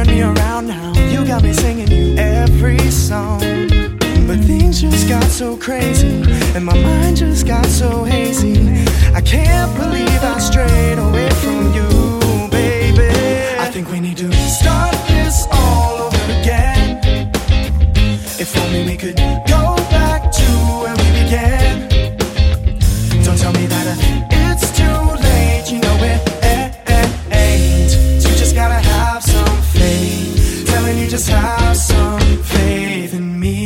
turned me around now. You got me singing you every song. But things just got so crazy, and my mind just got so hazy. I can't believe I strayed away from you, baby. I think we need to start this all over again. If only we could go back to where we began. Don't tell me that it's too late, you know it ain't. You just gotta have some faith. Telling you just have some faith in me.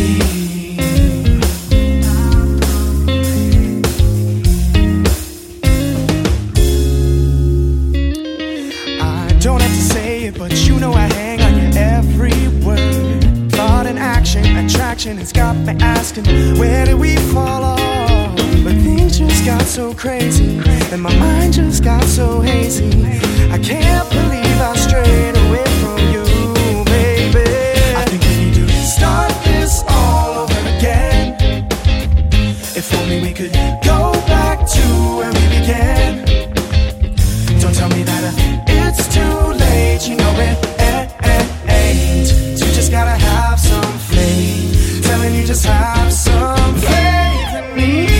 I don't have to say it, but you know I hang on your every word. Thought and action, attraction, it's got me asking, where did we fall off? But things just got so crazy, and my mind just got so hazy. I can't believe I strayed away from you, baby. I think we need to start this all over again. If only we could go back to where we began. Don't tell me that it's too late, you know it ain't. You just gotta have some faith. Telling you just have some faith in me.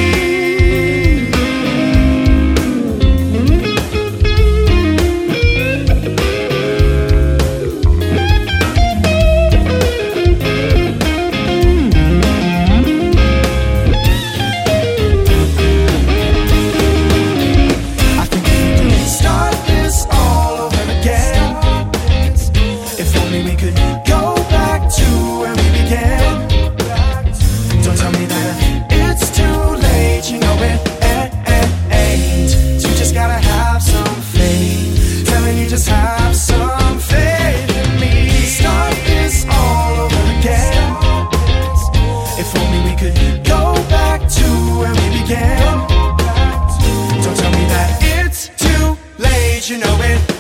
We could go back to where we began. Don't tell me that it's too late, you know it ain't. You just gotta have some faith. Telling you just have some faith in me. Start this all over again. If only we could go back to where we began. Don't tell me that it's too late, you know it